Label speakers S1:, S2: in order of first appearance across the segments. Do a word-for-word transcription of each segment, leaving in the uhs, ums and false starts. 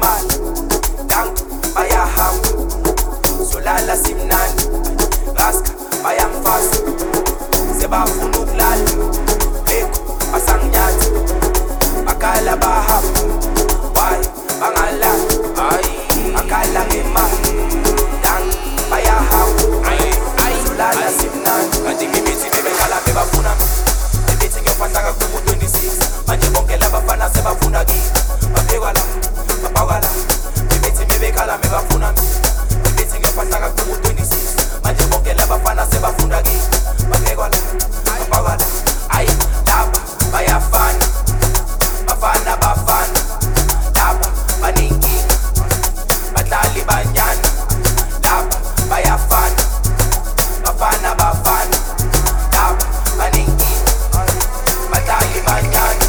S1: ngemali dank bayahamba solala simnandi raska bayangifasa sebafuna ukulala ekho basanginyathi bakala bahamba why bangala hayi akala ngemali dank bayahamba solala simnandi kanti ngibithi bebekhala bebafuna ngibithi ngiyofanda kakhulu twenty-six manje bonke labafana sebafuna kimi baphekwa la babakwa la ngibithi bebekhala bebafuna ngibithi ngiyofanda kakhulu twenty-six manje bonke labafana sebafuna kimi baphekwa la babakwa la ayi laba bayafana bafana bafana laba baningi badlali banyana laba bayafana bafana bafana laba baningi badlali banyana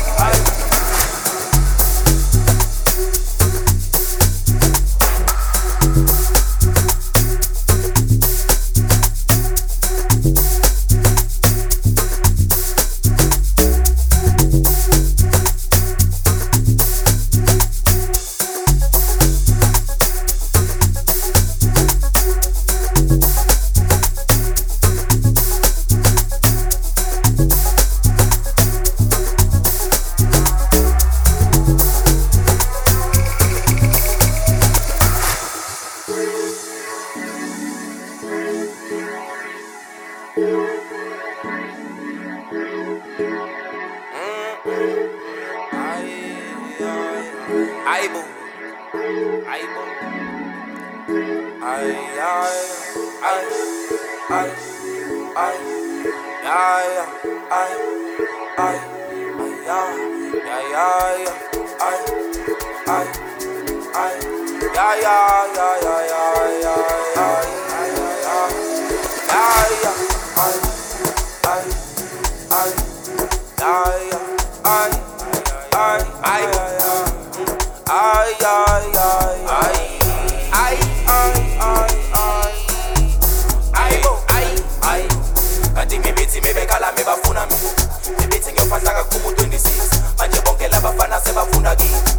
S1: Aibo, Aibo, ay, ay, ay, ay, ay, ay, ay, ay, ay, ay, ay, ay, ya, ya, ya, ya, ya, ya, ya, ya, ay, ay, ay, ay, ay, ay, ay, ay, ay, ay, ay, ay, ay, ay, ay, ay, ay, ay, kanti ngibithi bebekhala bebafuna mina ngibithi ngiyofanda kakhulu twenty-six manje bonke labafana sebafuna kimi